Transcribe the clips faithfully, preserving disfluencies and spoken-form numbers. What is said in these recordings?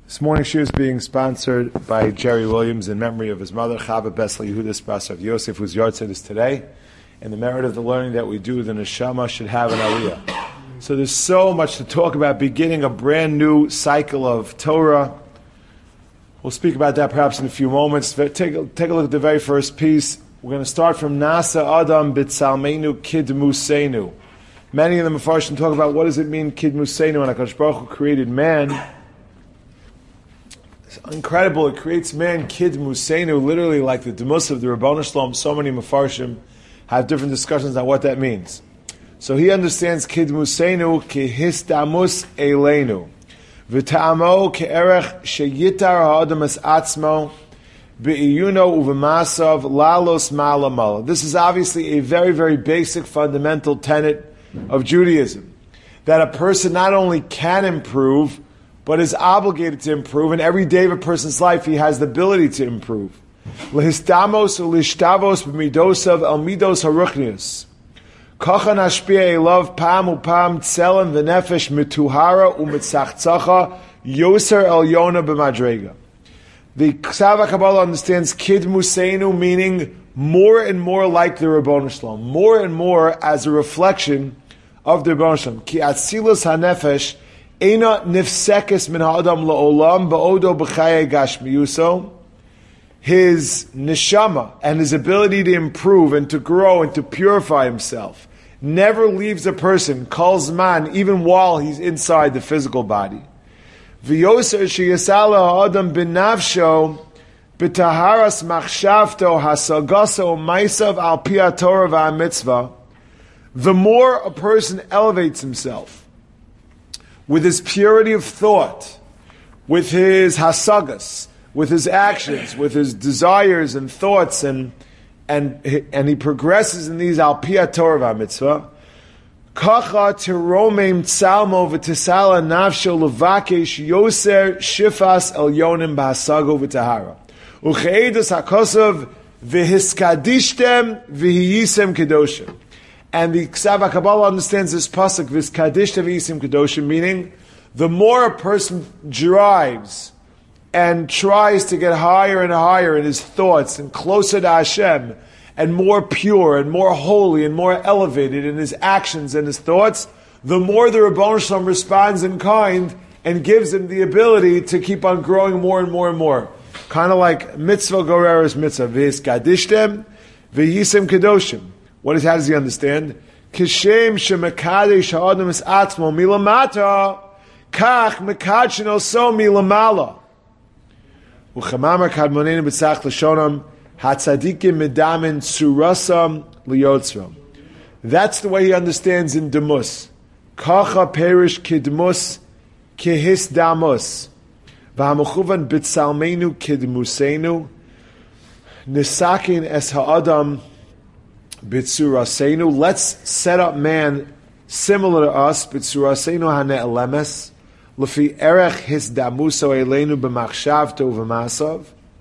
This morning's shir is being sponsored by Jerry Williams in memory of his mother, Chava Besla Yehuda Sprasav Yosef, whose yahrzeit is today, and the merit of the learning that we do, the neshama should have an aliyah. So there's so much to talk about, beginning a brand new cycle of Torah. We'll speak about that perhaps in a few moments. Take a, take a look at the very first piece. We're going to start from Nasa Adam B'Tzalmeinu Kidmusenu. Many of the Mefarshim talk about what does it mean Kidmusenu, and HaKadosh Baruch Hu created man. It's incredible. It creates man Kidmusenu, literally like the Demus of the Ribbono Shel Olam. So many Mefarshim have different discussions on what that means. So he understands Kidmusenu Kihistamus Eleinu. V'ta'amo ke'erech sheyitar ha'adam es atzmo be'iyuno uv'masav lalos ma'ala. This is obviously a very, very basic fundamental tenet of Judaism, that a person not only can improve, but is obligated to improve, and every day of a person's life he has the ability to improve. Lehistamos u'lishtavos b'midosav el midos haruchnius. Kachan hashpia elav pam upam tselem v'nefesh mituhara u'mitzachzacha yoser el yona b'madrega. The Ksav HaKabbalah understands Kidmusenu, meaning more and more like the Ribbono Shel Olam, more and more as a reflection of the Ribbono Shel Olam. Ki atzilus hanefesh eina nifsekes min ha'adam la'olam ba'odo b'chaye gashmiyuso. His neshama and his ability to improve and to grow and to purify himself never leaves a person, kol zman, even while he's inside the physical body. V'yoser sheyasala ha'adam b'nafsho b'taharas machshavto hasagaso maisav al pi ha'torah v'ha'mitzvah. The more a person elevates himself with his purity of thought, with his hasagas, with his actions, with his desires and thoughts, and and and he progresses in these al pi ha'torah v'ha'mitzvah. Kacha tiromem tzalmo v'tisala nafsho levakesh yoser shifas el yonim b'hasago v'tahara ucheidus hakosav v'hiskadishtem v'hiyisem kedoshim. And the Ksav HaKabbalah understands this pasuk v'hiskadishtem v'hiyisem kedoshim, meaning the more a person drives and tries to get higher and higher in his thoughts and closer to Hashem, and more pure and more holy and more elevated in his actions and his thoughts, the more the Ribbono Shel Olam responds in kind and gives him the ability to keep on growing more and more and more. Kind of like mitzvah goreres mitzvah, v'hiskadishtem v'yisem kedoshim. What is, how does he understand? Kishem shemekadesh ha'adam es atzmo milamata kach mekadsheno so milamala. Uchamamar kadmonenu b'tzach l'shonam hatzadikim medamin tsurasam liyotzram. That's the way he understands in Demus. Kacha perish kidmus kihis damus v'hamechuvan b'tzalmeinu kidmusenu nisakin es ha'adam b'tzurasenu. Let's set up man similar to us, b'tzurasenu hane'elemes Lefi erech his damuso eleinu b'machshavto v'masav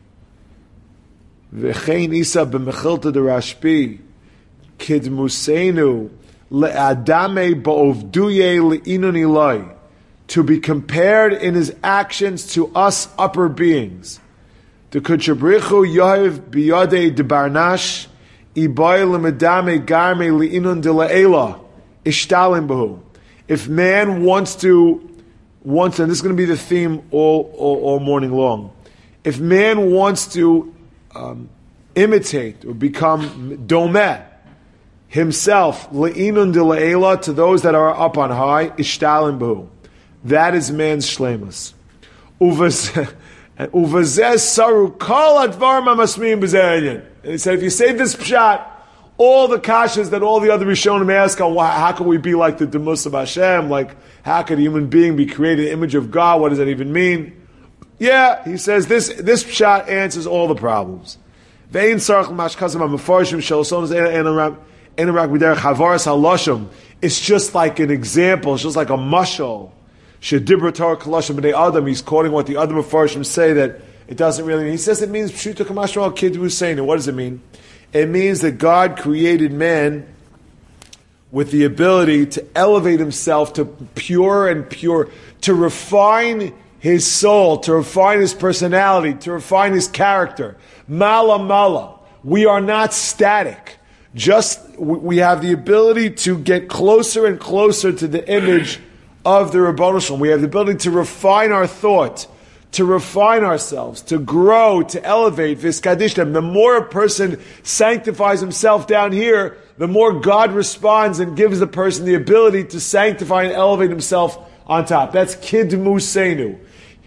v'chein isa b'mechilta derashpi kidmusenu le'adame ba'ovduye le'inun ilai, to be compared in his actions to us upper beings. The kuchabrichu yohev biyade debarnash ibay lemedame garme le'inun de la'ela ishtalim b'hu. If man wants to Wants, and this is going to be the theme all, all, all morning long. If man wants to um, imitate or become domeh himself, le'inun de le'ela, to those that are up on high, ishtalim b'hu. That is man's shleimus. Uvazeh saru kol advar ma'masmiim b'zeh. And he said, if you say this pshat, all the kashas that all the other Rishonim ask on, how can we be like the Demus of Hashem? Like, how could a human being be created in the image of God? What does that even mean? Yeah, he says this this pshat answers all the problems. It's just like an example. It's just like a mashal. He's quoting what the other Mefarshim say, that it doesn't really mean. He says it means Pshuta Kamashma Kidmusenu. What does it mean? It means that God created man with the ability to elevate himself to pure and pure, to refine his soul, to refine his personality, to refine his character. Mala mala. We are not static. Just, we have the ability to get closer and closer to the image of the Ribbono Shel Olam. We have the ability to refine our thought, to refine ourselves, to grow, to elevate. V'skadishtem. The more a person sanctifies himself down here, the more God responds and gives the person the ability to sanctify and elevate himself on top. That's Kidmuseinu.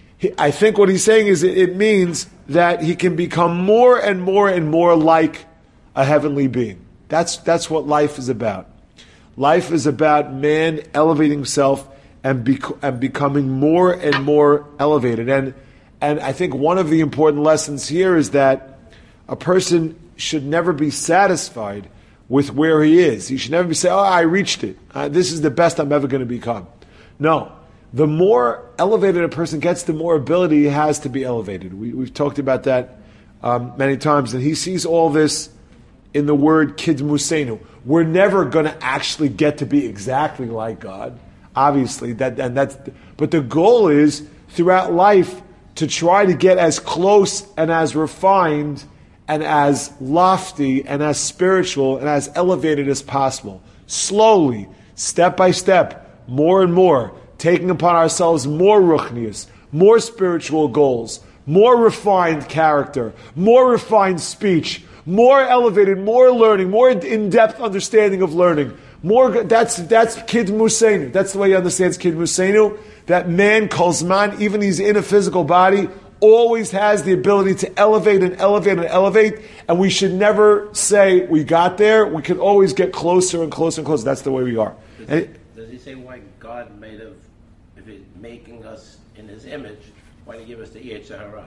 I think what he's saying is it means that he can become more and more and more like a heavenly being. That's, that's what life is about. Life is about man elevating himself and, bec- and becoming more and more elevated. And, and I think one of the important lessons here is that a person should never be satisfied with where he is. He should never be saying, oh, I reached it. Uh, this is the best I'm ever going to become. No. The more elevated a person gets, the more ability he has to be elevated. We, we've talked about that um, many times. And he sees all this in the word Kidmuseinu. We're never going to actually get to be exactly like God. Obviously, that and that's. But the goal is, throughout life, to try to get as close and as refined and as lofty and as spiritual and as elevated as possible. Slowly, step by step, more and more, taking upon ourselves more ruchnius, more spiritual goals, more refined character, more refined speech, more elevated, more learning, more in-depth understanding of learning. More. That's that's Kidmuseinu. That's the way he understands Kidmuseinu. That man, Kolzman, even he's in a physical body, always has the ability to elevate and elevate and elevate, and we should never say we got there. We can always get closer and closer and closer. That's the way we are. Does, and he, does he say why God made of, if he's making us in his image, why did he give us the Yetzer Hara?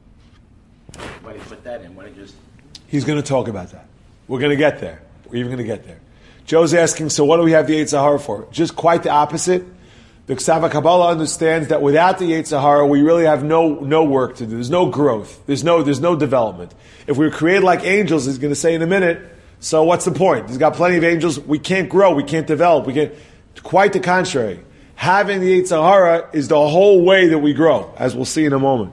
Why did he put that in? Why did he just... He's going to talk about that. We're going to get there. We're even going to get there. Joe's asking, so what do we have the Yetzer Hara for? Just quite the opposite. The Ksava Kabbalah understands that without the Yetzer Hara, we really have no no work to do. There's no growth. There's no there's no development. If we were created like angels, he's going to say in a minute, so what's the point? He's got plenty of angels. We can't grow. We can't develop. We can't. Quite the contrary. Having the Yetzer Hara is the whole way that we grow, as we'll see in a moment.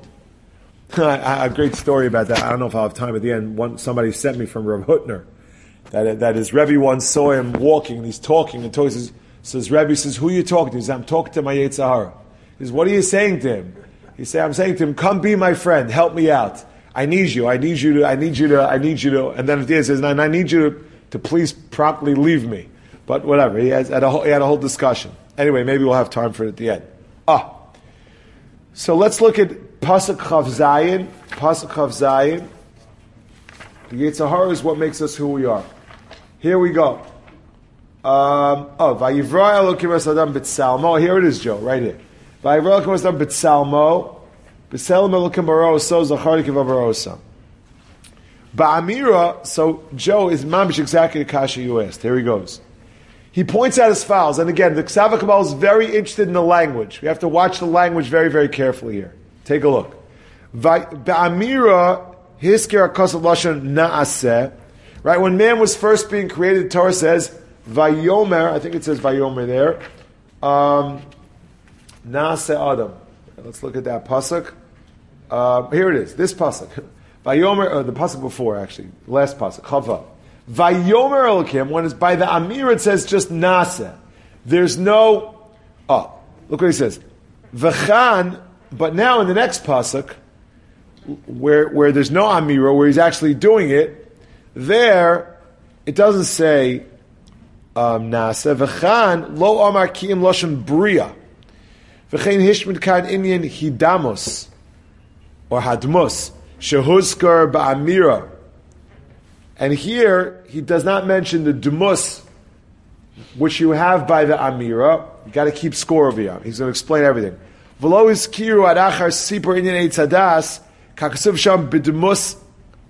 A great story about that. I don't know if I'll have time at the end. One, somebody sent me from Rav Hutner that, that his Rebbe once saw him walking, and he's talking, and talking, says, says Rebbe says, who are you talking to? He says, I'm talking to my Yetzer Hara. He says, what are you saying to him? He said, I'm saying to him, come be my friend, help me out. I need you, I need you to, I need you to, I need you to, and then at the end he says, and I need you to, to please promptly leave me. But whatever, he, has, had a whole, he had a whole discussion. Anyway, maybe we'll have time for it at the end. Ah. So let's look at Pasuk Chav Zayin. Pasuk Chav Zayin. The Yetzer Hara is what makes us who we are. Here we go. Um, oh, Vayivra Elokim es Adam b'Tsalmo. Here it is, Joe, right here. Vayivra Elokim es Adam b'Tsalmo. B'Tselem Elokim baro so Zachar Kiva barosa. Ba'amira. So Joe is mamish exactly the kasha you asked. Here he goes. He points out as follows, and again, the Ksava Kabbalah is very interested in the language. We have to watch the language very, very carefully here. Take a look. Ba'amira hiskir akasat lashon na'aseh. Right, when man was first being created, the Torah says, Vayomer, I think it says Vayomer there, um, Na'aseh Adam. Let's look at that pasuk. Uh, here it is, this pasuk. Vayomer, uh, the pasuk before, actually, last pasuk, Chava. Vayomer Elokim, when it's by the Amir, it says just Na'aseh. There's no, oh, look what he says. V'chan, but now in the next pasuk, where where there's no Amira, where he's actually doing it, there, it doesn't say um, Nasa. V'chan lo amar ki'im loshem bria. V'chein hishmid kan inyan hidamos or hadmus shehuzkar ba'amira. And here he does not mention the dumus which you have by the amira. You got to keep score over here. He's going to explain everything. V'lo iskiru adachar sipur inyan eitzadas kakasuv sham b'dumus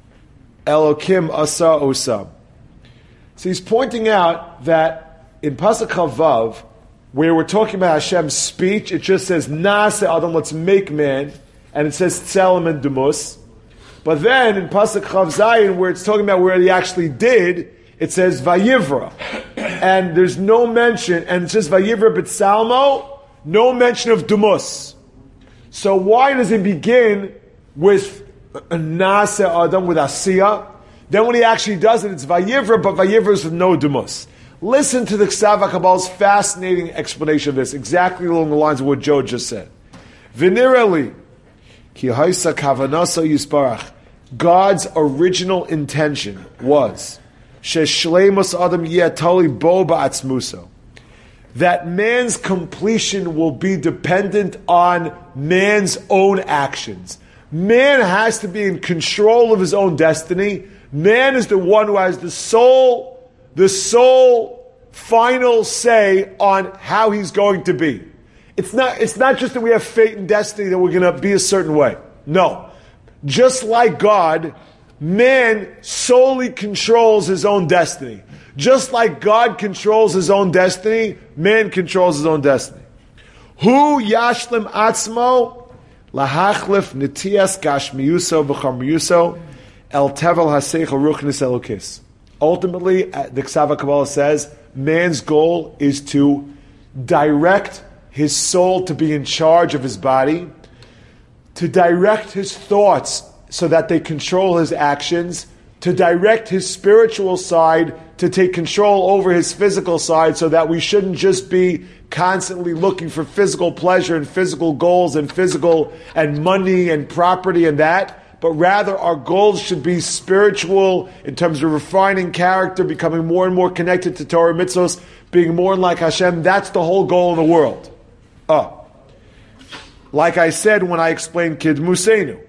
Elokim asa osam. So he's pointing out that in Pasuk Chavav, where we're talking about Hashem's speech, it just says Na'aseh Adam, let's make man, and it says Tselem and Dumus. But then in Pasuk Chav Zayin, where it's talking about where he actually did, it says Vayivra, and there's no mention, and it says Vayivra B'Tsalmo, no mention of Dumus. So why does it begin with Nase Adam, with Asiya? Then when he actually does it, it's Vayivra, but Vayivra is with no Dumus. Listen to the Ksav HaKabbal's fascinating explanation of this, exactly along the lines of what Joe just said. Vinirali, ki haisa kavanasa yisbarach. God's original intention was sheshleimus adam yetali bo ba'atzmuso, that man's completion will be dependent on man's own actions. Man has to be in control of his own destiny. Man is the one who has the sole the sole final say on how he's going to be. It's not, it's not just that we have fate and destiny that we're going to be a certain way. No. Just like God, man solely controls his own destiny. Just like God controls his own destiny, man controls his own destiny. Hu yashlim atzmo lahachlif nitias gashmiyuso v'chamiyuso el tevel haseicha ruchnis elokis. Ultimately, the Ksav HaKabbalah says, man's goal is to direct his soul to be in charge of his body, to direct his thoughts so that they control his actions, to direct his spiritual side to take control over his physical side, so that we shouldn't just be constantly looking for physical pleasure and physical goals and physical and money and property and that, but rather our goals should be spiritual in terms of refining character, becoming more and more connected to Torah mitzvos, being more like Hashem. That's the whole goal in the world. Oh. Like I said when I explained Kid Musenu.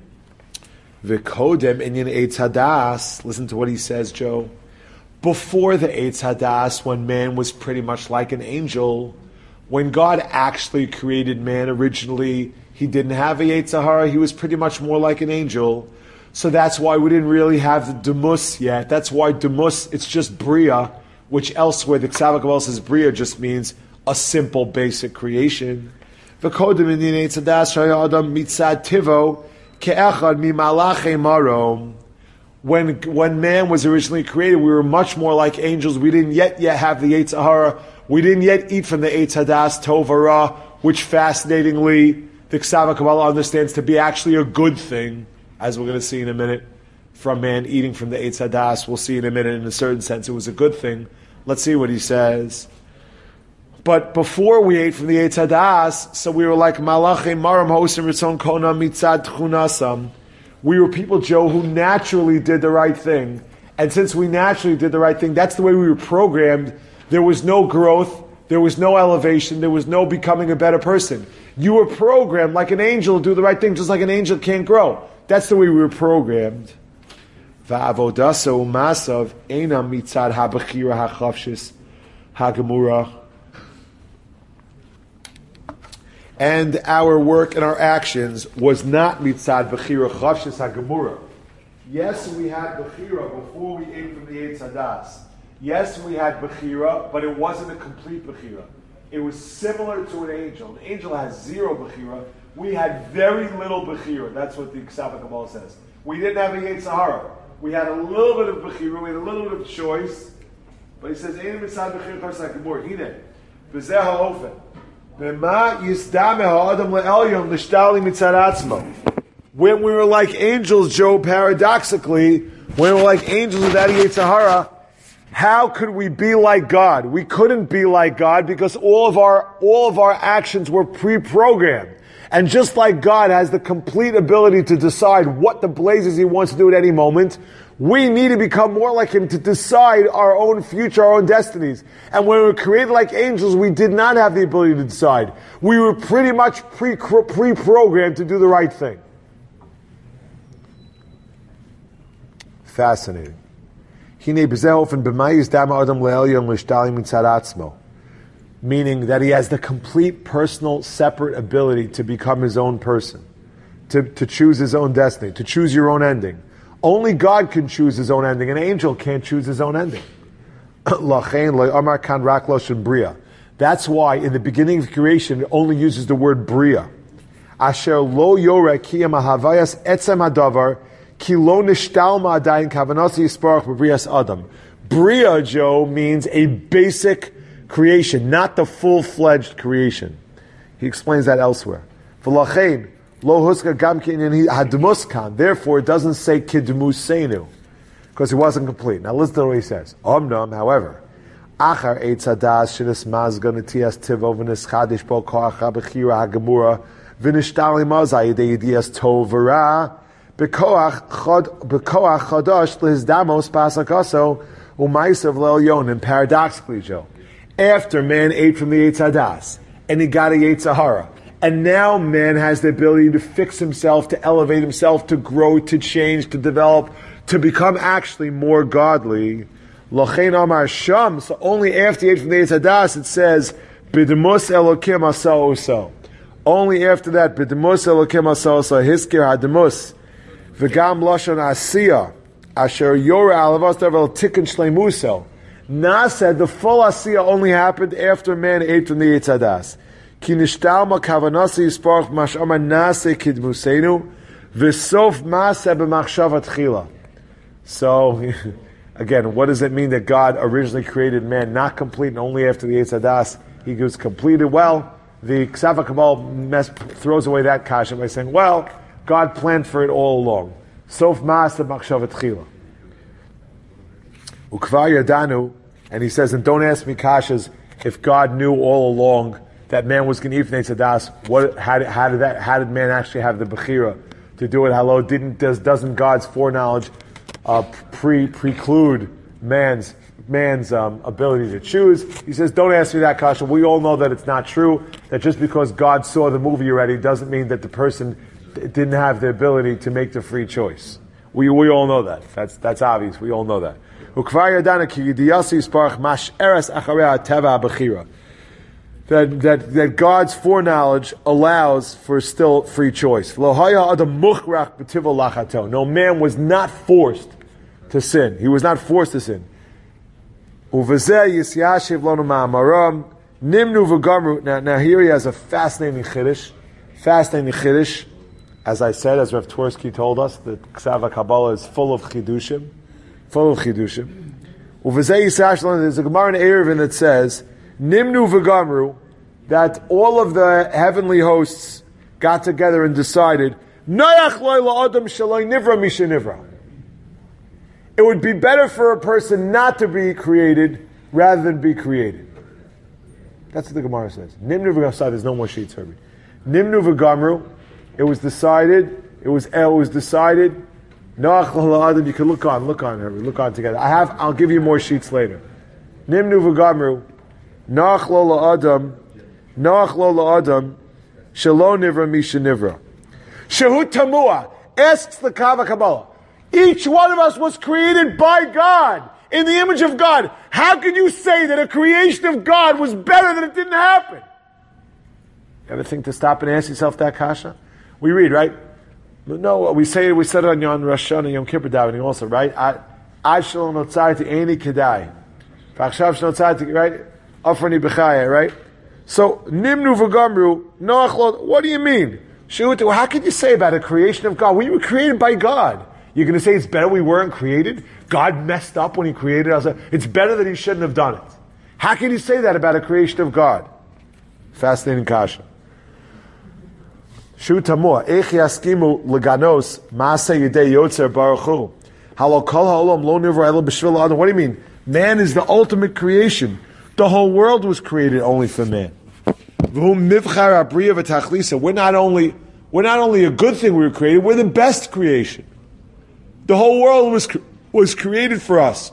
V'kodem inyan Eitz Hadas. Listen to what he says, Joe. Before the Eitz Hadas, when man was pretty much like an angel, when God actually created man originally, he didn't have a Yetzer Hara. He was pretty much more like an angel. So that's why we didn't really have the Demus yet. That's why Demus, it's just Bria, which elsewhere the Ksav HaKabbalah says Bria just means a simple, basic creation. V'kodem in the Eitz Hadas shaya adam mitzad tivo ke'echad mimalachei marom. When when man was originally created, we were much more like angels. We didn't yet yet have the Yetzer Hara. We didn't yet eat from the Eitz Hadas Tovara, which fascinatingly the Ksav HaKabbalah understands to be actually a good thing, as we're going to see in a minute, from man eating from the Eitz Hadas. We'll see in a minute, in a certain sense, it was a good thing. Let's see what he says. But before we ate from the Eitz Hadas, so we were like Malachei Maram Hosim Ritzon Kona Mitzad Tchunasam. We were people, Joe, who naturally did the right thing. And since we naturally did the right thing, that's the way we were programmed. There was no growth. There was no elevation. There was no becoming a better person. You were programmed like an angel to do the right thing, just like an angel can't grow. That's the way we were programmed. Va'avodasa u'masav eina mitzad ha'bechira ha'chavshis ha'gemura. And our work and our actions was not mitzad bechira chavshis ha'gemura. Yes, we had bechira before we ate from the Eitz Hadas. Yes, we had bechira, but it wasn't a complete bechira. It was similar to an angel. An angel has zero bechira. We had very little bechira. That's what the Ksav HaKabbalah says. We didn't have a Yetzer Hara. We had a little bit of bechira. We had a little bit of choice. But he says, "Ein mitzad bechira chavshis ha'gemura." Hine, v'zeh ha'ofen. When we were like angels, Joe, paradoxically, when we were like angels without a Yetzer Hara, how could we be like God? We couldn't be like God because all of our all of our actions were pre-programmed. And just like God has the complete ability to decide what the blazes He wants to do at any moment, we need to become more like Him to decide our own future, our own destinies. And when we were created like angels, we did not have the ability to decide. We were pretty much pre, pre-programmed to do the right thing. Fascinating. Meaning that he has the complete personal, separate ability to become his own person, to, to choose his own destiny, to choose your own ending. Only God can choose his own ending. An angel can't choose his own ending. That's why in the beginning of creation it only uses the word bria. Asher lo yore kiyam ahavayas etzem hadavar ki lo nishtalma adayin kavanasi yisparach b'brias adam. Bria, Joe, means a basic creation, not the full-fledged creation. He explains that elsewhere. V'lachein, lo huska gam kinyan hadmuskan. Therefore, it doesn't say kidmusenu, because it wasn't complete. Now listen to what he says. Omnam, however, achar eitz hadas shinis mazgan etias tivo v'nischadish bo koach ha'bechira ha'gemura v'nishtali mazai yedei yedias tov v'ra b'koach chadash lehizdamos pasakaso u'maisav le'elyonim. Paradoxically, Joe, after man ate from the eitz hadas and he got a Yetzirah, and now man has the ability to fix himself, to elevate himself, to grow, to change, to develop, to become actually more godly. Lochein Amar Sham. So only after he ate from the Eitz Hadas it says B'demus Elokim Asa Oso. Only after that B'demus Elokim Asa Oso Hiskir Hademus V'gam Lashon Asiya Asher Yora Alavos Devel Tikkun Shleimuso. Na said the full Asiya only happened after man ate from the Eitz Hadas. Ki nishtalma kavanasi yisparach mash'amar nase kidmusenu v'sof maaseh b'machshavat chila. So, again, what does it mean that God originally created man not complete and only after the Eitz Hadas he was completed? Well, the Ksava Kabbalah mess, throws away that kasha by saying, well, God planned for it all along. Sof maaseh b'machshavat chila. Ukvar yadanu, and he says, and don't ask me kashas if God knew all along that man was going to eat from Eitz Hadas. What? How did, how did that? How did man actually have the bechira to do it? Hello, didn't does doesn't God's foreknowledge uh, pre preclude man's man's um, ability to choose? He says, don't ask me that, kasha. We all know that it's not true. That just because God saw the movie already doesn't mean that the person didn't have the ability to make the free choice. We we all know that. That's that's obvious. We all know that. That, that, that God's foreknowledge allows for still free choice. No man was not forced to sin. He was not forced to sin. Now, now here he has a fascinating chiddush. Fascinating chiddush. As I said, as Rav Twersky told us, the Ksava Kabbalah is full of chidushim. Full of chidushim. There's a Gemara in Eruvin that says, Nimnu v'gamru, that all of the heavenly hosts got together and decided, Nayach loy la'adam shaloi nivra misha nivra. It would be better for a person not to be created rather than be created. That's what the Gemara says. Nimnu v'gamru, there's no more sheets, Herbie. Nimnu v'gamru, it was decided, it was, it was decided, Nayach la'adam, you can look on, look on, Herbie, look on together. I have, I'll give you more sheets later. Nimnu v'gamru, Nach lo la'adam, Nach lo la'adam, Shelo nivra misha nivra. Shehu tamua, asks the Kava Kabbalah, each one of us was created by God, in the image of God. How can you say that a creation of God was better than it didn't happen? You ever think to stop and ask yourself that kasha? We read, right? No, we say we said it on Yom Rosh Hashanah, Yom Kippur davening also, right? Ad shalom notzarti eini kedai. V'achshav shnotzarti, right? Afrani b'chaya, right? So, nimnu v'gamru, noach. What do you mean? Shutu, how can you say about a creation of God? We were created by God. You're going to say it's better we weren't created? God messed up when He created us. It's better that He shouldn't have done it. How can you say that about a creation of God? Fascinating kasha. Shu tamua, eich yaskimu leganos maaseh yedei yotzer baruch hu. Halo kol ha'olam lo nivra elo b'shvil adam. What do you mean? Man is the ultimate creation. The whole world was created only for man. We're not only we're not only a good thing we were created, we're the best creation. The whole world was was created for us.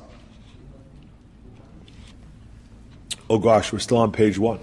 Oh gosh, we're still on page one.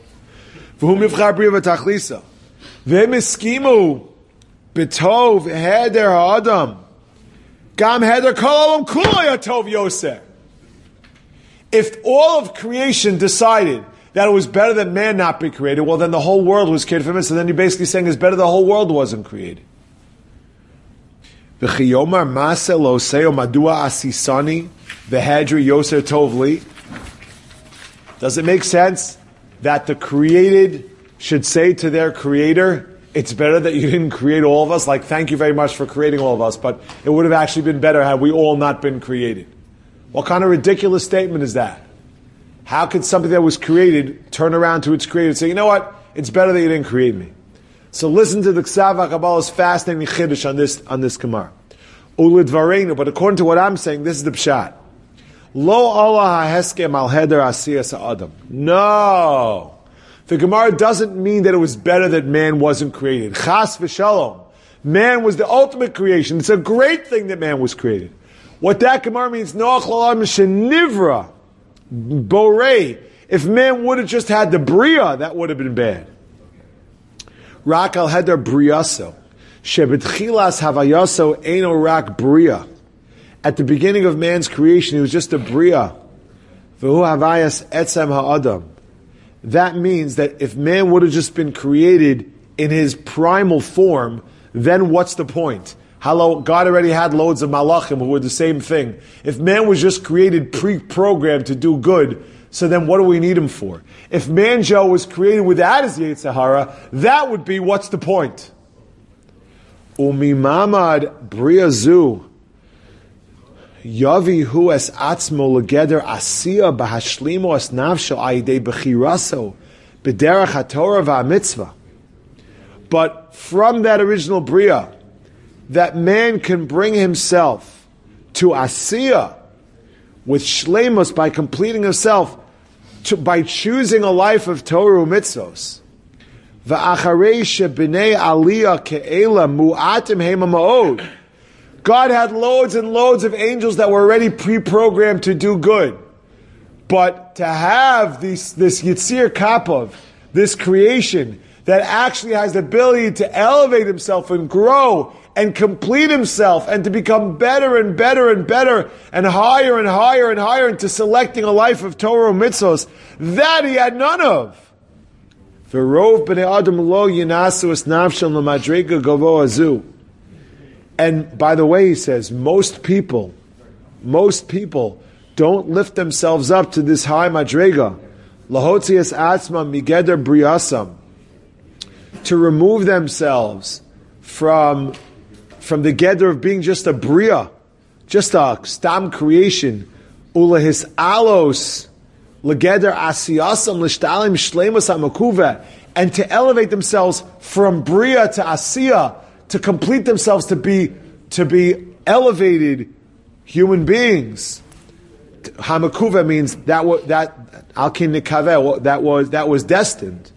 V'emiskimu b'tov heder ha'adam gam heder kol olam kulo yatov yoseh. If all of creation decided that it was better that man not be created, well then the whole world was created for him, so then you're basically saying it's better the whole world wasn't created. V'chiyomar maaseh lo seo madua asisani v'hedri yoser tovli. Does it make sense that the created should say to their creator, it's better that you didn't create all of us? Like, thank you very much for creating all of us, but it would have actually been better had we all not been created. What kind of ridiculous statement is that? How could something that was created turn around to its creator and say, you know what, it's better that you didn't create me? So listen to the Ksav HaKabbalah's fascinating chiddush on this on this Gemara. Ulidvarenu, but according to what I'm saying, this is the pshat. Lo Allah haheskem al heder asiyas ha'adam. No. The Gemara doesn't mean that it was better that man wasn't created. Chas v'shalom. Man was the ultimate creation. It's a great thing that man was created. What that Gemara means, Noach l'olam shenivra, borei. If man would have just had the bria, that would have been bad. Rak al heder briaso. Shebetchilas havayaso eino rak bria. At the beginning of man's creation, he was just a bria. V'hu havayas etzem ha'adam. That means that if man would have just been created in his primal form, then what's the point? Hello, God already had loads of malachim who were the same thing. If man was just created pre-programmed to do good, so then what do we need him for? If man Joe was created without his Yetzer Hara, that would be what's the point? Umimamad briazu yavi hu es atzmo legeder asiya bahashlimo es nafsho ayidei bechiraso b'derech haTorah va'mitzvah. But from that original bria, that man can bring himself to asiya with shleimus by completing himself, to, by choosing a life of Torah mitzvos. Va'acharei shebnei aliyah ke'ela mu'atim hema ma'od. God had loads and loads of angels that were already pre-programmed to do good. But to have this, this Yitzir Kapov, this creation, that actually has the ability to elevate himself and grow and complete himself and to become better and better and better and higher and higher and higher into selecting a life of Torah mitzvos, that he had none of. V'rov b'nei adam lo yinasu es nafshel l'madrega gavoa zu. And by the way, he says, most people, most people don't lift themselves up to this high madrega. Lahotzias atzma migeder briasam. To remove themselves from, from the gather of being just a bria, just a stam creation. Ulahis alos legeder asiyasam l'shtalim shleimus hamakuva, and to elevate themselves from bria to asiya, to complete themselves to be to be elevated human beings. Hamakuva means that was that alkin nikaveh, that was that was destined.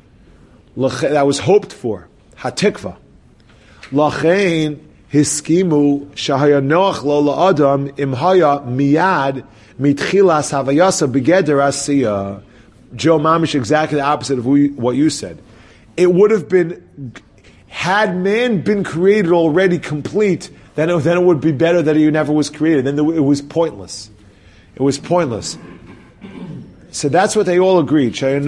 That was hoped for. Hatikva. Lachein hiskimu shahaya noach lo la'adam imhaya miyad mitchilas havayasa begeder asiya. Joe Mamish, exactly the opposite of what you said. It would have been, had man been created already complete, then it, then it would be better that he never was created. Then it was pointless. It was pointless. So that's what they all agreed. If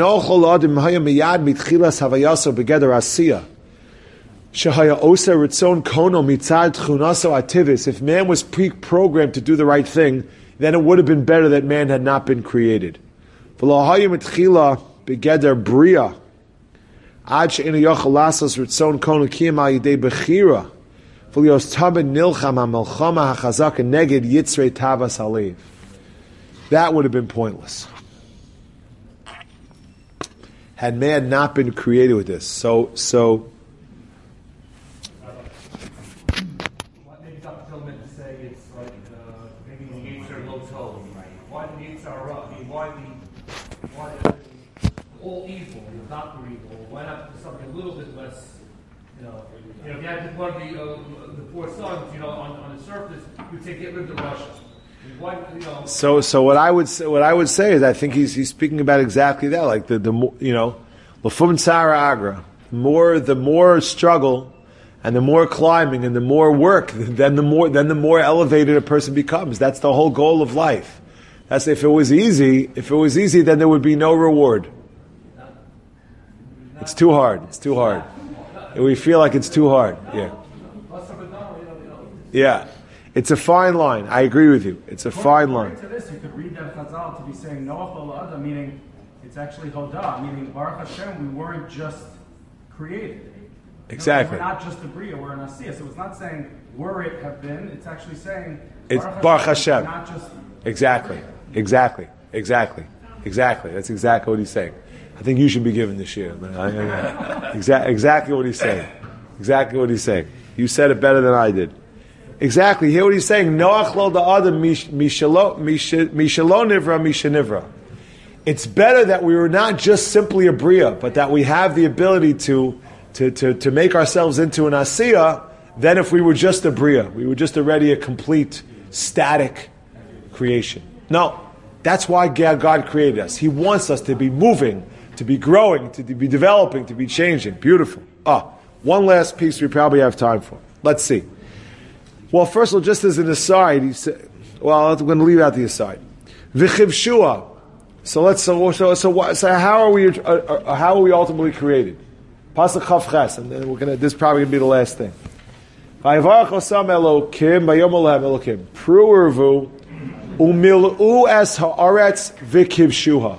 man was pre-programmed to do the right thing, then it would have been better that man had not been created. That would have been pointless had man not been created with this. So, so. Maybe Doctor Tillman to say it's like uh, maybe the Yetzer low toe. Why the Yetzer up? I mean, why the why the, all evil, the doctor evil? Why not something a little bit less? You know, you know, if you had one of the uh, the four sons, you know, on, on the surface, you'd say get rid of Russia. Why, you know, So, so what I would say, what I would say is, I think he's he's speaking about exactly that, like the the mo- you know, l'fum tzara agra, more the more struggle, and the more climbing, and the more work, then the more then the more elevated a person becomes. That's the whole goal of life. That's if it was easy. If it was easy, then there would be no reward. It's too hard. It's too hard. We feel like it's too hard. Yeah. Yeah. It's a fine line. I agree with you. It's a fine line. To this, you could read that Chazal to be saying Noach Ola Adam, meaning it's actually Hodah, meaning Baruch Hashem, we weren't just created. Exactly. We're not just a Bria, we're an Asiyah. So it's not saying were it have been, it's actually saying It's Baruch Hashem. Not just Exactly. Exactly. Exactly. Exactly. That's exactly what he's saying. I think you should be given this year. Exactly, exactly what he's saying. Exactly what he's saying. You said it better than I did. Exactly. Hear what he's saying. Noach lo da'adam mishalo nivra mishanivra. It's better that we were not just simply a bria, but that we have the ability to, to, to, to make ourselves into an asiyah than if we were just a bria. We were just already a complete, static creation. No. That's why God created us. He wants us to be moving, to be growing, to be developing, to be changing. Beautiful. Ah, one last piece we probably have time for. Let's see. Well, first of all, just as an aside, he said, well, I'm going to leave out the aside. V'chivshua. So let's so so so, so how are we uh, uh, how are we ultimately created? Pasuk Chav Ches, and then we're going to. This is probably going to be the last thing. Vayivarach Osam Elokim Vayom Olav Elokim Pruervu Umilu es haaretz v'kivshuha.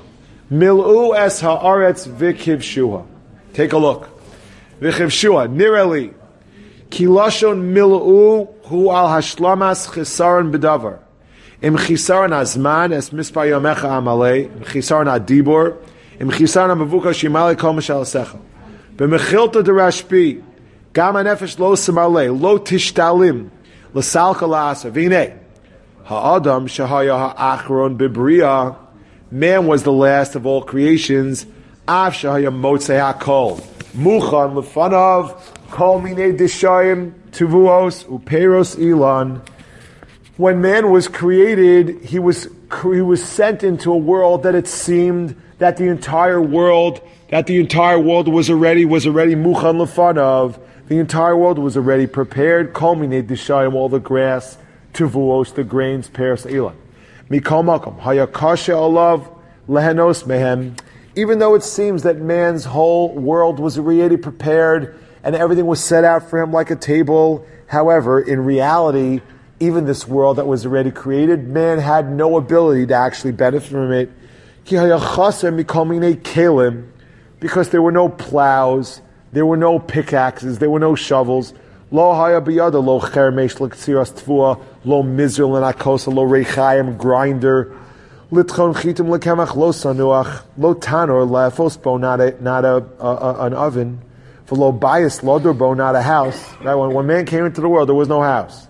Milu es haaretz v'kivshuha. Take a look. V'kivshuha. Nireli. Ki lashon milu hu al hashlamas chisaron b'davar. Im chisaron azman es mispar yomecha amalei. Im chisaron adibor. Im chisaron amavuka shimale kol mishal asecha. B'mechilta derashpi. Gam hanefesh lo samalei. Lo tishtalim. L'salka la'asa. V'inei. Ha'adam shahaya ha'achron b'bria. Man was the last of all creations. Av shahaya motzei ha'kol. Muchan lefanav kol minei dishayim tuvuos uperos ilan. When man was created, he was he was sent into a world that it seemed that the entire world that the entire world was already was already muchan lefanav. The entire world was already prepared. Kol minei dishayim, all the grass. Tuvuos, the grains, pears, ilan. Mikol makom, hayakasha alav lehenos mehem. Even though it seems that man's whole world was already prepared and everything was set out for him like a table, however, in reality, even this world that was already created, man had no ability to actually benefit from it. Ki hayachaser mikol minei kelim, because there were no plows, there were no pickaxes, there were no shovels. Lo haya biyada, lo chermesh, lo ksiras tvua, lo mizril and akosa, lo reichayim, grinder, litchon chitim lekemach, lo sanuach, lo tanor, lefos bo, not a, not a, a, an oven, for lo bias, lodor bo, not a house. Right? When, when man came into the world, there was no house.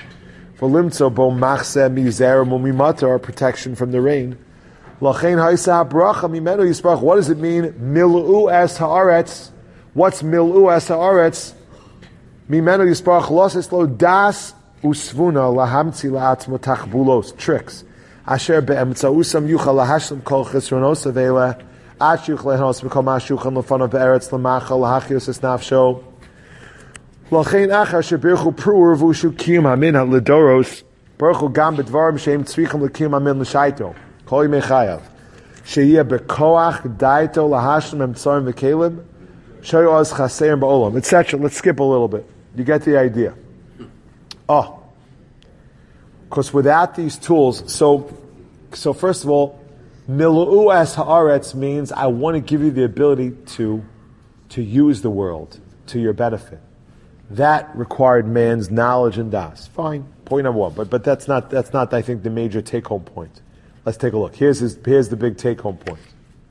For limtzo bo machse mizer mumimata, or protection from the rain. Lachein haisa bracha mimenu yisparach. What does it mean? Milu es haaretz. What's milu es haaretz? Mimenu yisparach loses lo das usvuna lahamtzi la'atzmo tachbulos, tricks. Asher be'emtzausam yuchal lahashlim kol chisronos avela achuch lehenos v'kol mashuchan lefanav be'eretz lamachal lahachios es nafsho lachein achar shebirchu pruur v'ushu kiyum hamin ha'ledoros baruchu gam bedvarim sheim tzrichim l'kiyum hamin l'shaito kol yimei chayav sheyeh bekoach daito lahashlim emtzarim v'kelim shoyu oz chaseim ba'olam, et cetera. Let's skip a little bit. You get the idea. Oh. Because without these tools, so so first of all, milu es haaretz means I want to give you the ability to to use the world to your benefit. That required man's knowledge and das. Fine, point number one. But but that's not that's not I think the major take home point. Let's take a look. Here's his, here's the big take home point.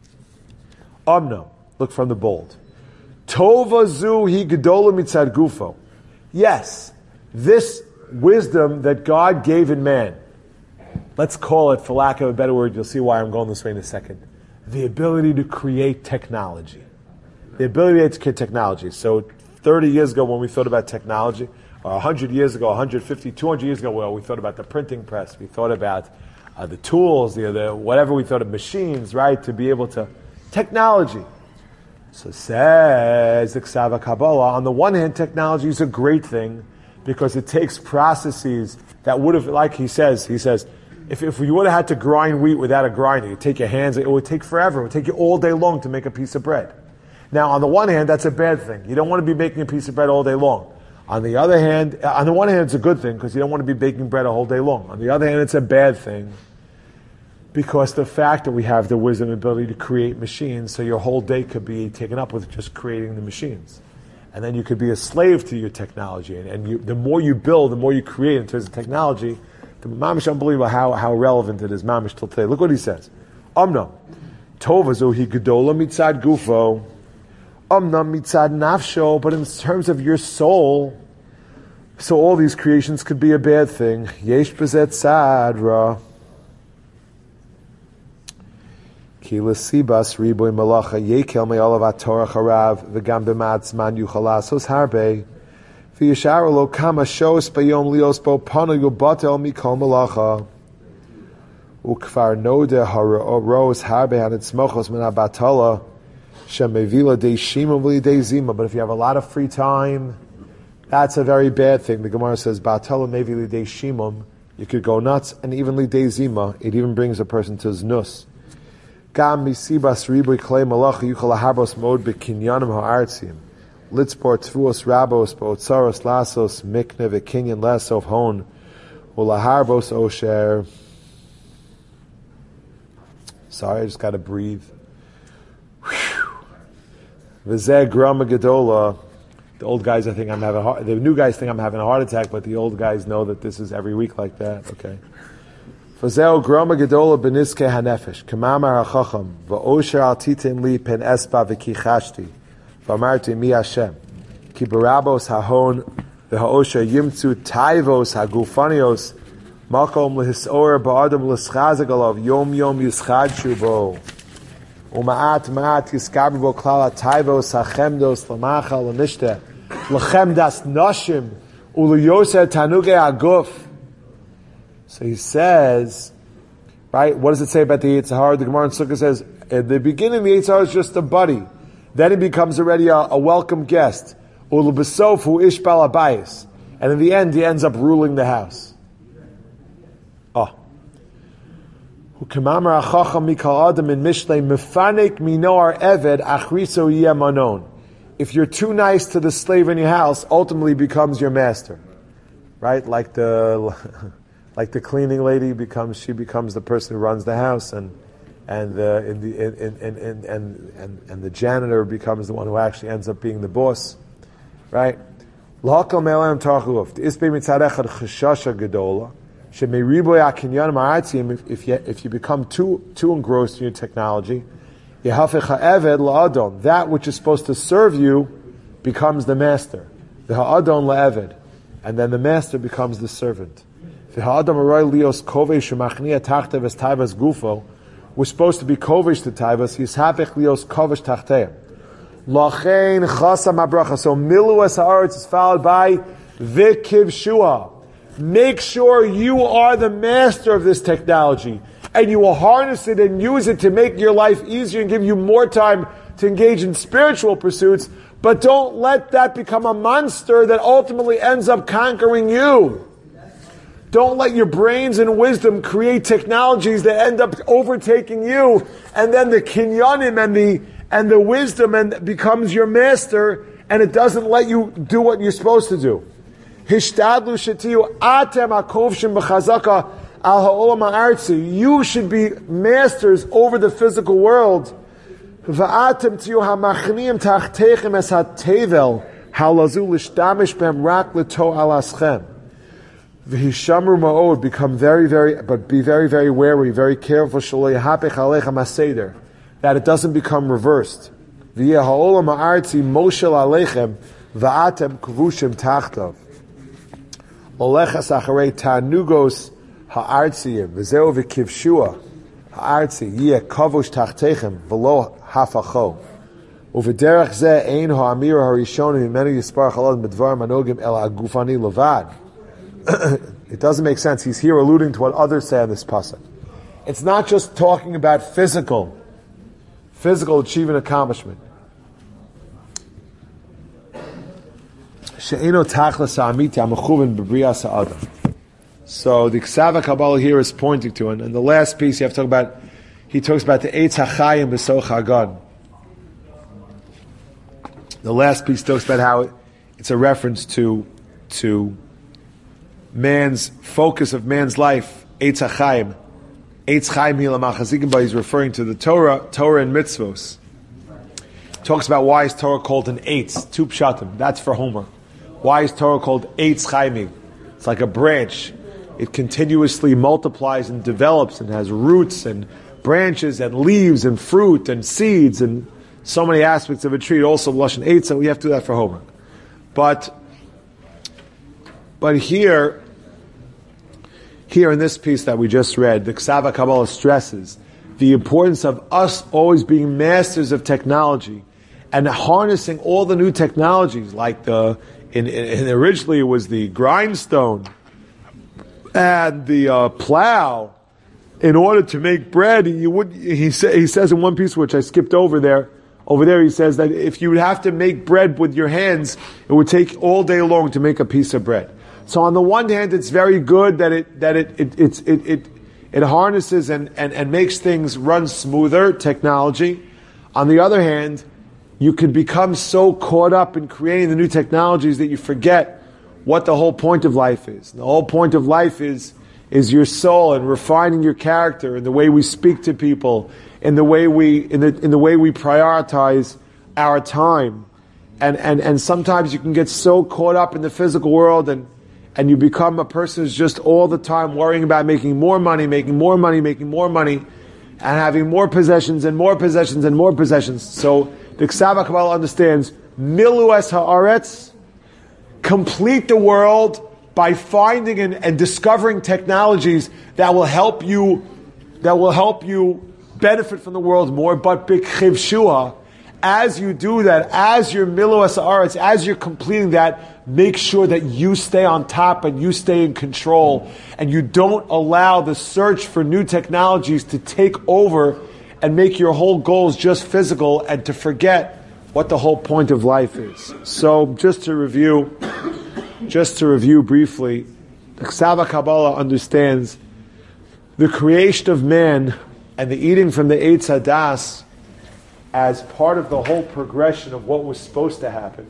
Amno, look from the bold. Tova zu hi gedola mitzad gufo. Yes, this wisdom that God gave in man, let's call it, for lack of a better word, you'll see why I'm going this way in a second, the ability to create technology. The ability to create technology. So thirty years ago when we thought about technology, or one hundred years ago, one hundred fifty, two hundred years ago, well, we thought about the printing press, we thought about uh, the tools, the, the whatever we thought of machines, right, to be able to, technology. So says the Ksava Kabbalah, on the one hand, technology is a great thing because it takes processes that would have, like he says, he says, if, if you would have had to grind wheat without a grinder, you'd take your hands, it would take forever. It would take you all day long to make a piece of bread. Now, on the one hand, that's a bad thing. You don't want to be making a piece of bread all day long. On the other hand, on the one hand, it's a good thing because you don't want to be baking bread a whole day long. On the other hand, it's a bad thing because the fact that we have the wisdom and ability to create machines, so your whole day could be taken up with just creating the machines. And then you could be a slave to your technology. And, and you, the more you build, the more you create in terms of technology, the mamish unbelievable how, how relevant it is, mamish till today. Look what he says. Amno. Tovazu hi gedola mitzad gufo, omna mitzad nafsho, but in terms of your soul, so all these creations could be a bad thing. Yesh bezet sadra. Ki lesibas riboy malacha yekel me'olav atorah harav v'gam b'matz man yuchalasos harbe v'yishar lo kama shos bayom lios bo pano yubatel mikol malacha ukfar node haros harbe hanetz mochos min abatala shemevila de shima v'li de zima. But if you have a lot of free time, that's a very bad thing. The Gemara says, Ba'atala mevi lidei shimum, you could go nuts, and even lidei zima, it even brings a person to znus. Gam misibas ribui klei malacha yuchal harbos mod bekinyanim ha'artzim. Litzpor tvuos rabos bo'otzaros lasos mikne v'kinyan lesof hon ulaharbos osher. Sorry, I just got to breathe. V'zeh grama gedola. The old guys, I think I'm having. Heart, the new guys think I'm having a heart attack, but the old guys know that this is every week like that. Okay. Fazeo groma gedola beniske hanefesh kamamar hachacham va'osher al titin li pen espa v'kichashti v'amarti mi Hashem ki barabos hahon v'haosher yimtzu taivos hagufanios makom lehisor ba'adam l'schazagalav yom yom yischadshu bo u'ma'at ma'at yiskabu bo klala taivos hachemdos l'macha l'nishte L'chem das nashim u'liyoser tanuge aguf. So he says, right? What does it say about the Yetzer Hara? The Gemara in Sukkah says, at the beginning, the Yetzer Hara is just a buddy. Then he becomes already a, a welcome guest. U'lebesof hu ish bal habayis. And in the end, he ends up ruling the house. Oh. U'kemamar hachacham mikal adam in mishlei mefanek minoar eved achriso yeh manon. If you're too nice to the slave in your house, ultimately becomes your master, right? Like the like the cleaning lady becomes she becomes the person who runs the house, and and the in the in, in, in, in, and and and the janitor becomes the one who actually ends up being the boss, right? If you if you become too too engrossed in your technology, that which is supposed to serve you becomes the master. The ha'adon la'eved, and then the master becomes the servant. We're supposed to be kovish to taivas. He's hapech lios kovish tachteim. Lachein chasam habracha. So milu es haaretz is followed by v'kivshua. Make sure you are the master of this technology, and you will harness it and use it to make your life easier and give you more time to engage in spiritual pursuits, but don't let that become a monster that ultimately ends up conquering you. Don't let your brains and wisdom create technologies that end up overtaking you, and then the kinyanim and the and the wisdom and becomes your master, and it doesn't let you do what you're supposed to do. Hishtadlu shetiu atem hakovshim b'chazaka. You should be masters over the physical world. Become very, very, but be very, very wary, very careful, that it doesn't become reversed. Ha'artziyim, v'zeo v'kivshua, ha'artzi, yeh kavush tachtechem, v'lo hafacho. U'v'derech zeh ein ha'amir ha'rishon ha'imenu yisparach alad medvar manogim el ha'gufani levad. It doesn't make sense. He's here alluding to what others say on this pasuk. It's not just talking about physical, physical achievement, accomplishment. She'eno tachlas ha'amiti ha'mechuvin b'briyas ha'adam. So the Ksava Kabbalah here is pointing to, and in the last piece you have to talk about, he talks about the Eitz HaChayim B'Soch HaGan. The last piece talks about how it, it's a reference to to man's focus of man's life, Eitz HaChayim. Eitz Chaim Hilamachazikim, but he's referring to the Torah, Torah and Mitzvos. Talks about why is Torah called an Eitz, two pshatim, that's for Homer. Why is Torah called Eitz Chaimim? It's like a branch. It continuously multiplies and develops and has roots and branches and leaves and fruit and seeds and so many aspects of a tree. Also, Lashon Eitzah, we have to do that for homework. But, but here, here in this piece that we just read, the Ksava Kabbalah stresses the importance of us always being masters of technology and harnessing all the new technologies, like the, in, in originally it was the grindstone and the uh, plow, in order to make bread. You would, he, say, he says in one piece, which I skipped over there, over there he says that if you would have to make bread with your hands, it would take all day long to make a piece of bread. So on the one hand, it's very good that it that it it it's, it, it it harnesses and, and, and makes things run smoother, technology. On the other hand, you can become so caught up in creating the new technologies that you forget what the whole point of life is. The whole point of life is is your soul and refining your character in the way we speak to people, in the way we in the in the way we prioritize our time. And and and sometimes you can get so caught up in the physical world and and you become a person who's just all the time worrying about making more money, making more money, making more money, and having more possessions and more possessions and more possessions. So the Ksava Kabbalah understands Milu es haaretz, complete the world by finding and, and discovering technologies that will help you, that will help you benefit from the world more. But b'chivshua, as you do that, as you're Milu es haaretz, as you're completing that, make sure that you stay on top and you stay in control, and you don't allow the search for new technologies to take over and make your whole goals just physical and to forget what the whole point of life is. So just to review, just to review briefly, the Ksava Kabbalah understands the creation of man and the eating from the Eitz Hadas as part of the whole progression of what was supposed to happen.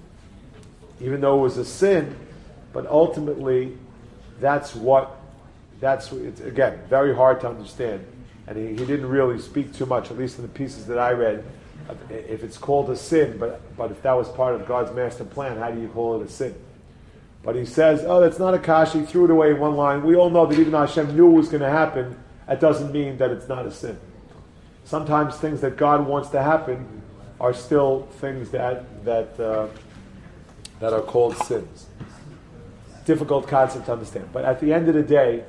Even though it was a sin, but ultimately, that's what, that's, it's, again, very hard to understand. And he, he didn't really speak too much, at least in the pieces that I read, if it's called a sin, but, but if that was part of God's master plan, how do you call it a sin? But he says, oh, that's not a kash, he threw it away in one line. We all know that even though Hashem knew it was going to happen, that doesn't mean that it's not a sin. Sometimes things that God wants to happen are still things that, that, uh, that are called sins. Difficult concept to understand. But at the end of the day,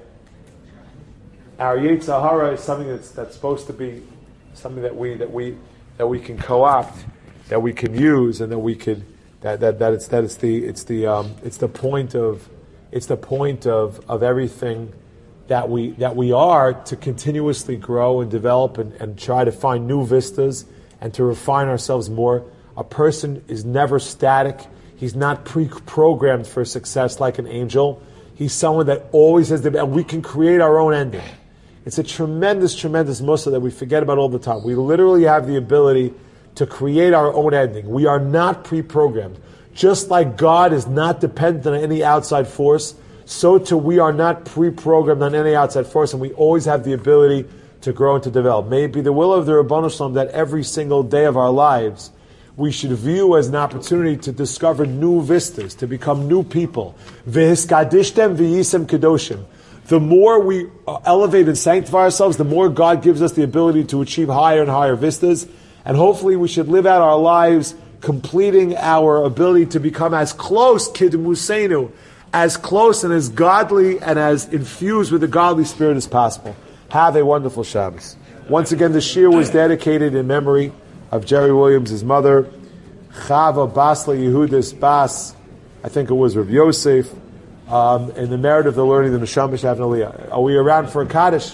our Yetzer Hara is something that's that's supposed to be something that we that we that we can co-opt, that we can use, and that we could that that, that it's that it's the it's the um, it's the point of it's the point of, of everything that we that we are, to continuously grow and develop and, and try to find new vistas and to refine ourselves more. A person is never static. He's not pre-programmed for success like an angel. He's someone that always has the, and we can create our own ending. It's a tremendous, tremendous mussar that we forget about all the time. We literally have the ability to create our own ending. We are not pre-programmed. Just like God is not dependent on any outside force, so too we are not pre-programmed on any outside force, and we always have the ability to grow and to develop. May it be the will of the Ribbono Shel Olam that every single day of our lives we should view as an opportunity to discover new vistas, to become new people. V'hiskadishtem v'yisem kedoshim. The more we elevate and sanctify ourselves, the more God gives us the ability to achieve higher and higher vistas. And hopefully we should live out our lives completing our ability to become as close, kidmusenu, as close and as godly and as infused with the godly spirit as possible. Have a wonderful Shabbos. Once again, the shir was dedicated in memory of Jerry Williams, his mother, Chava Basla Yehudis Bas, I think it was Rav Yosef, um, and the merit of the learning the Neshama Shav Aliyah. Are we around for a Kaddish?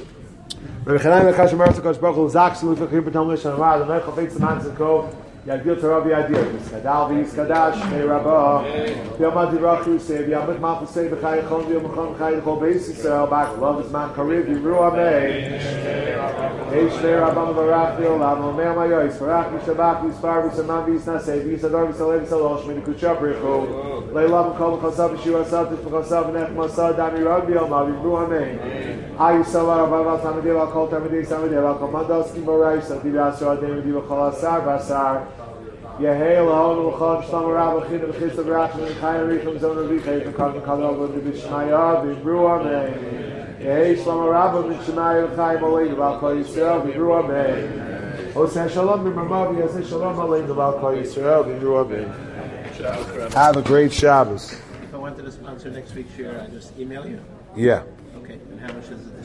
Yagil to Rabbi Adir, Skadal v'Yiskadash, May Rabbah, Yom Adirachu, Sev Yamut Malchus Sev B'chai Yechon V'Yom Chai Yechol Beis Yisrael, Bak Love is Man Kariv, Yivru Amei, Eish May Rabbah V'Rach V'Olam, Omer Mayois, V'Rach V'Shabach V'Yispar V'Saman V'Yisnasei, V'Yisador V'Salei V'Salosh, Shmini Kutsha Brichu, Leilam Kol V'Chasav V'Shir Asav, V'Chasav V'Nech Masad, Dami Rabbi Yomah, Yivru Amei, Ayusav Rabbav Al-Tamidei Al-Kol Tamidei Samidei Al-Kol Mandos Kiborai, Santi V'Asra Adem V'Di V'Chol Asar V'Asar, Yehei Lahon L'Chol Shlam Rav L'Chid L'Chis L'Rach L'Chai L'Richim Zon L'Richai L'Chai L'Chai L'Chai L'Chai L'Chai L'Chai L'Chai L'Chai L'Chai L'Chai L'Chai Yehei Shlomo Rabba Min Shemayim Chaim Aleinu V'al Kol Yisrael V'Yimru Amen. Oseh Shalom B'Mamav Yaseh Shalom Aleinu V'al Kol Yisrael V'Yimru Amen. Have a great Shabbos. If I wanted to sponsor next week's share, I just email you? Yeah. Okay, and how much is it?